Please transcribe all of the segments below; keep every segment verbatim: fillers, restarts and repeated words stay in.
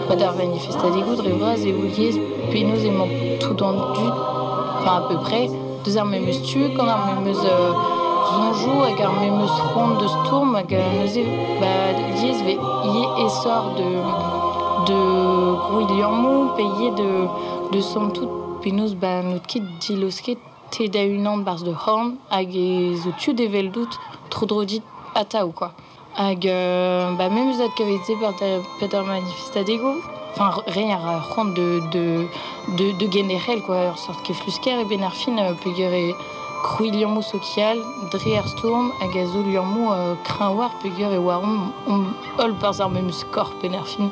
pas d'ar manifestadegoù dre vras e ouiez penaos emañ tout an dud, enfin à peu près, deus ar memeus tu, gant ar memeus euh, zonjou hag ar memeus c'hoant de stourm hag euh, neuze ba liez ve ie essor de de grouilhamou payé de de somme tout penaos ba not ket dilosket te da unan barz de horn hag e zo tu devel dout tro dro dit ataou quoi. Hag euh, ba memeus ad kavet par pet ar manifestadegoù, enfin rien ar c'hoant de de de de generel quoi, ur sort ket flusker e ben ar fin euh, peogwir e krouilhamou sokial dre ar stourm hag a zo liamou euh, kreñ war peogwir e oaron on ol barz ar memeus korp ben ar fin.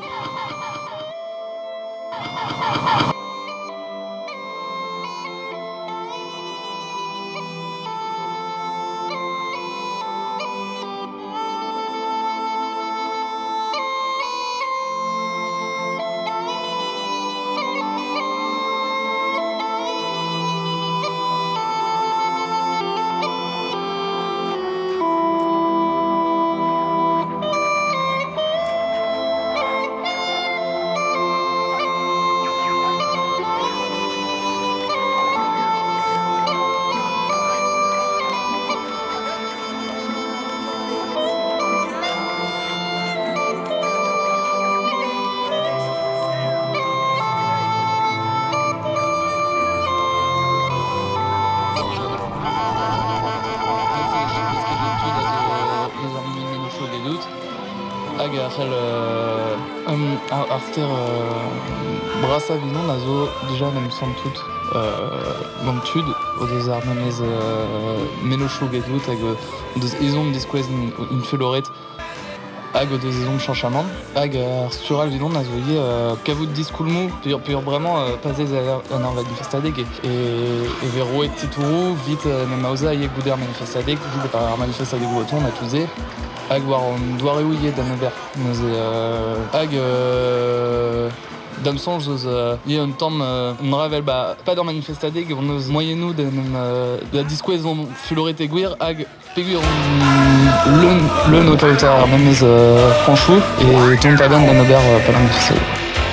Hag arc'hel euh, um, ar, ar ter euh, brasa vinon a zo deja nem santout euh, gant tud o deus ar memez euh, menochoù gedout hag o deus ezon diskouez in, in feloret hag o deus ezon chanchamant hag ar stural vinon a zo ye euh, kavout diskoulmou pur, pur bremañ euh, pazez an ar manifestadeg e, e, e ve roet titourou vit euh, nem aoza ye goude ar manifestadeg vit ar manifestadeg o ton a touze hag war an doareoù ye d'an ober neuze euh, hag euh, d'am sonj zeus euh, ye un tamm euh, un ravel ba pa d'ar manifestadeg on eus moyennoù d'an euh, da diskouez on fuloret e gwir hag peogwir on leun leun o taout ar memez euh, franchou e ton pa ben d'an ober euh, pa d'ar manifestadeg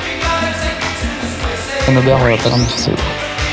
d'an ober euh, pa d'ar manifestadeg.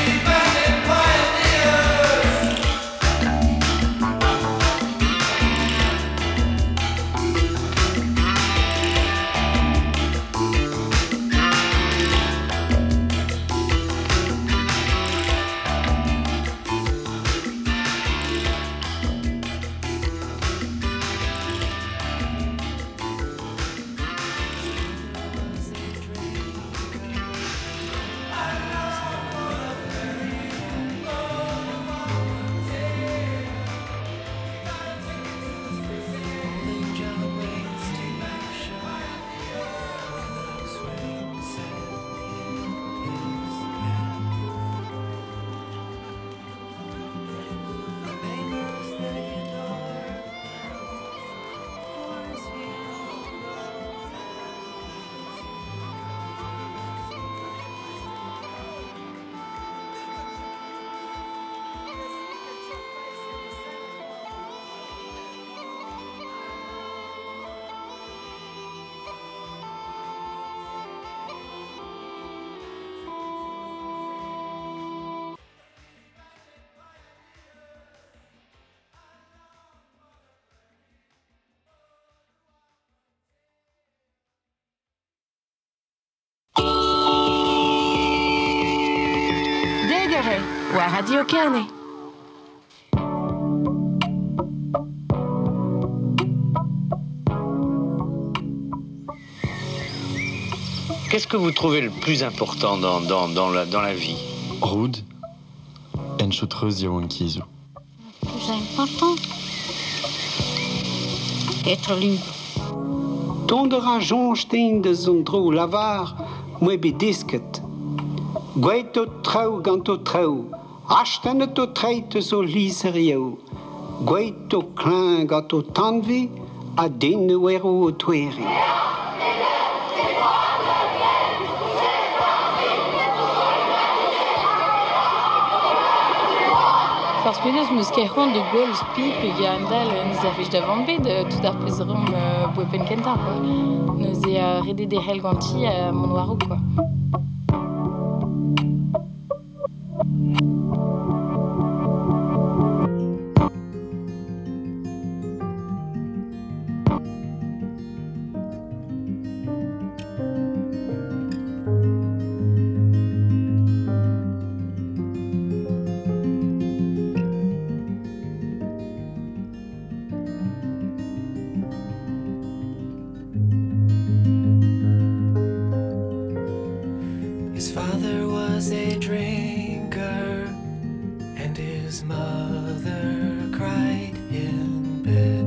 Degere, oa Radio Kerne. Qu'est-ce que vous trouvez le plus important dans, dans, dans, la, dans la vie? Roud, en choutreuse yaouan kizo. Plus important, être libre. Tondera jonstein de zondro lavar, moué bedisket. Gweito trau ganto trau, ashtaneto treite zo liserio. Gweito klein ganto tanvi, a dine wero o tweri. Force penaos meus kairon de gol spi pe gandal nous a fech da vampet tout ar peuzrom bouepen kentar quoi. Nous e a rede de hel ganti a mon waro quoi. His father was a drinker, and his mother cried in bed.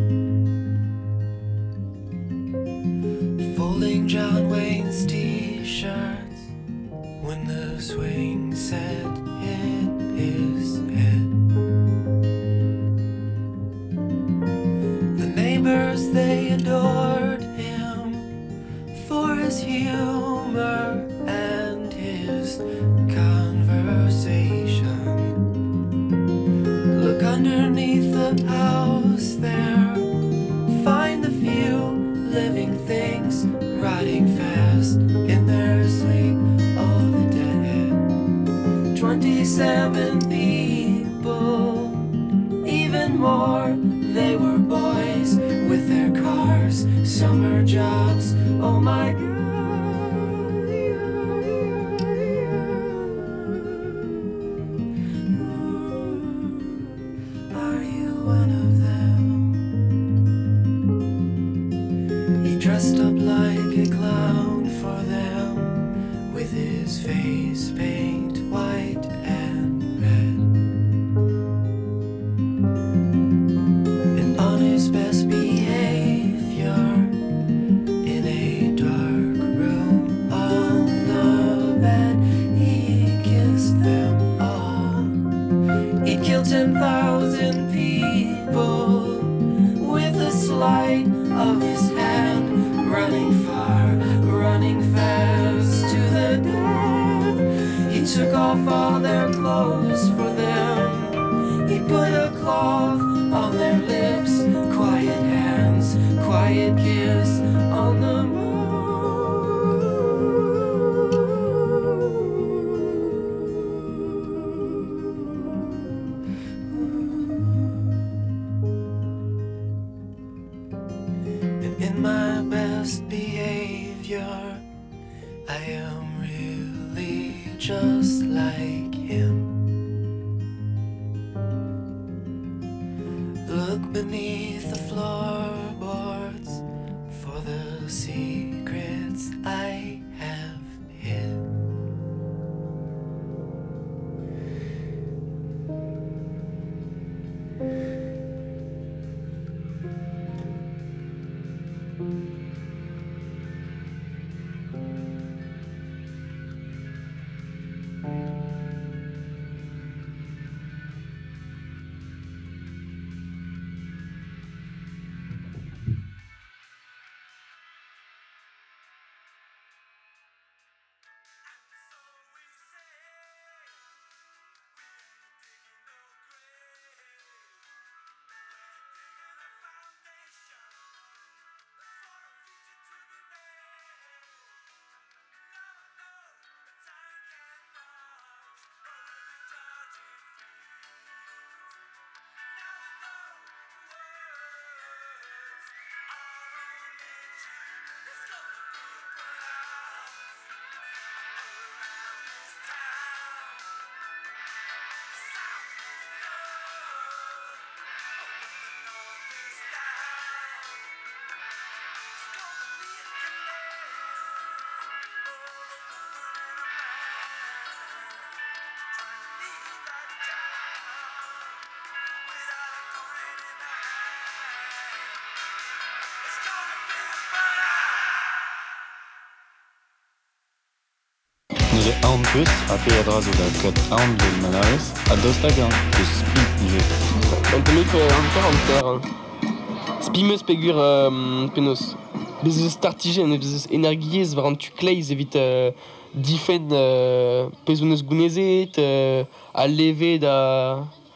Folding John Wayne's t-shirts when the swing set hit his head. The neighbors, they adored him for his humor and his conversation. Look underneath the house there, find the few living things rotting fast in their sleep. Oh, the dead. Twenty-seven people, even more. They were boys with their cars, summer jobs. Oh my God. Dressed up like a clown for them, with his face paint white and red. And on his best behavior, in a dark room on the bed, he kissed them all. He killed ten thousand people with a sleight of his hand, running far, running fast to the dead. He took off all their clothes for them. He put a cloth on their lips, quiet hands, quiet kiss on the moon. And in my best behavior, I am really just like him. Look beneath the floorboards for the secrets I have hid. Nire aon peus a pe adrazo da gret aon vel manarez a dostagan eus spi nive. Antemik an ter an ter. Spimeus pegur um, penos. Bez eus startigen, bez eus energiez war an tu kleiz evit uh, difen uh, pezon eus gounezet, uh, a leve da,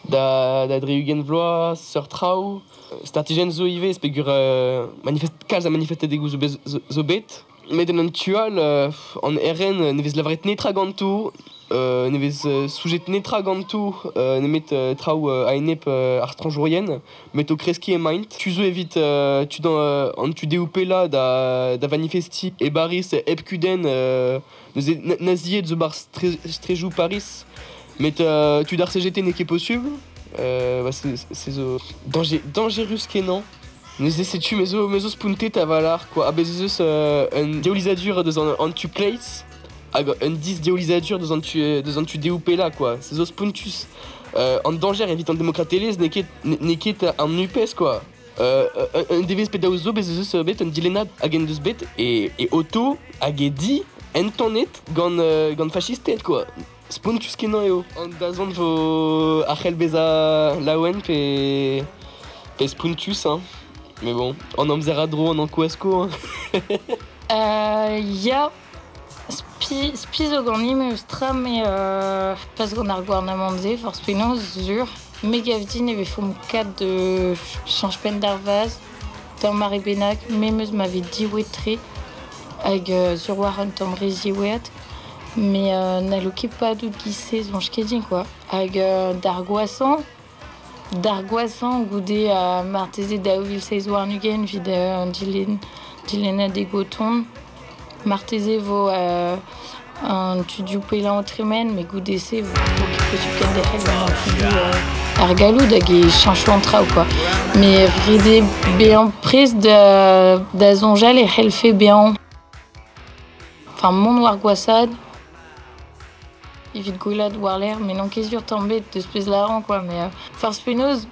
da, da dreugen vloaz, sur trao. Startigen zo ive, spegur uh, manifest, kalz a manifestadegou zo, bez- zo, zo bet. Met an tual, uh, an R N, ne vez lavret netra gantou, uh, ne vez uh, soujet netra gantou, uh, ne met uh, trao uh, a enep uh, ar tranjourien, met o kreski e maint. Tu zo evit, uh, tu dan, uh, an tu deupela da, da manifesti e baris ep kuden, uh, neuze naziet zo bar stre, strejou Paris, met uh, tu dar C G T ne ket possible. Euh, bah c'est, c'est zo danger, dangerus kenan. Neuze setu mezo, mezo spuntet a valar, quoi. Abezeus uh, un dialysadur deus an, an tu kleitz, hag un dis dialysadur deus an tu, deus an tu deupela, quoi. C'est zo spuntus. Uh, an danger evit an demokratelez ne ket, ne, ne ket an upes, quoi. Uh, un, un devez pet daouz zo bezeus bet un dilenad hag en deus bet e, e auto hag e di entonet gant, uh, gant fascistet, quoi. Spuntus kenan eo. An da zont vo arc'hel beza laouen pe, pe spuntus, hein. Mais bon, en amzer a dro, en an kouasko, hein. Euh, ya spi, spi zo gant ime eus tra, me euh, pas gant ar gouarnamant-se, forz penaos sur. Me gav din eve fom kat de chanj pen d'ar vaz, tamm mare bennak, me meus m'ave diwet tre, hag euh, sur war un tamm rezi weat. Mais euh, n'allo ket pa dout gise zonj ket din, quoi. Hag euh, d'ar goasan, d'ar goasan goude a marteze daouvil seiz war nugen vid euh, dilen, dilena de goton. Marteze vo euh, un tudiou pelan o tremen, mais goude se vo ket possible ken de c'hell gant an tudiou euh, ar galoud hag e chanchou an trao, quoi. Mais rede bean prez da, da zonjal e c'hell fe bean. Enfin, mon war goasad, evit goelad war l'air, mais non ket sur tambet deus pez laran, quoi. Mais euh, farz penaos,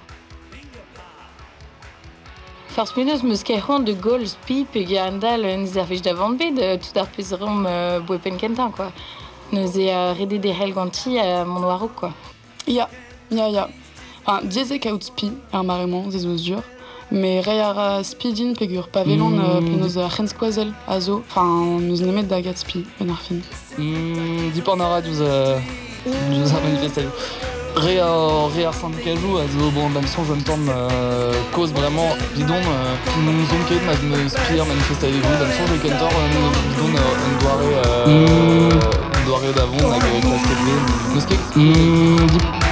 farz penaos meus ket c'hoant de gol spi pe ge andal euh, nez ar vez da vant bet euh, tout ar pez rom euh, bouepen kentan, quoi. Neuze euh, rede de c'hell ganti à mon warok, quoi. Ya, ya, ya. Enfin, dieze kaout spi ar maremañ ze zo zur, mais re ar spi din pegur pavelon mm. euh, penaos ar c'henskouazel a zo, enfin, neus nemet da gat spi en ar fin. Mm, Dipor na ra diouz a, diouz ar manifestañ. Re ar, re ar sandikajou a zo bon d'am sonj un tamm euh, koz bremañ bidon euh, nous zon ket ma me spier manifestañ evit d'am sonj e kentor euh, bidon euh, un doare euh, mm. doare d'avon hag klasket ve. Neus ket mm,